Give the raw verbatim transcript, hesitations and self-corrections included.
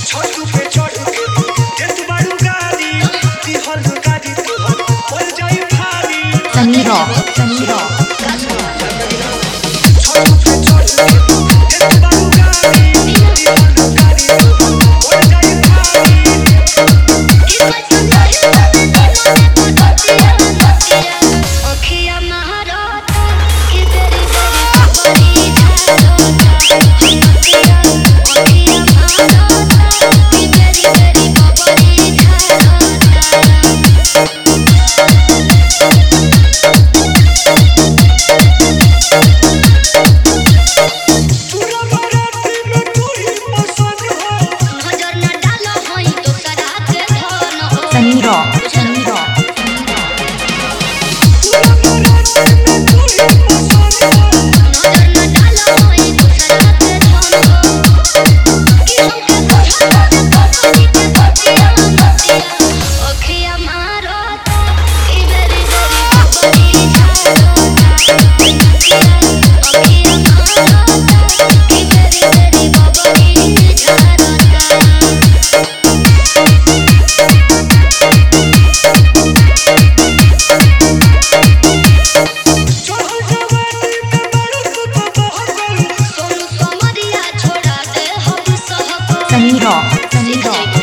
छोटू पे चढ़ के देत बाड़ू गाड़ी दिहल गाड़ी तोहर पड़ जाई भारी समीरा समीरा छोटू पे चढ़ के देत बाड़ू गाड़ी दिहल गाड़ी तोहर पड़ जाई भारी अखिया महाराता की तेरी तेरी बबरी झारोता अखिया महाराता की तेरी तेरी बबरी झारोता पूरा बाराती में तू ही पसंद हो नजर न डालो होई तो सरा के धन हो समीरा समीरा पूरा बाराती में तू ही पसंद हो नजर न डालो होई तो सरा के धन हो कि हमके बुझा दे बबरी के बतिया बतिया अखिया महाराता की तेरी तेरी बबरी झारोता अखिया महाराता की तेरी तेरी बबरी झारोता चढ़ल जवानी में बारू तू तो बहकल सोनू समरिया छोड़ा दे हम सहब समीरा समीरा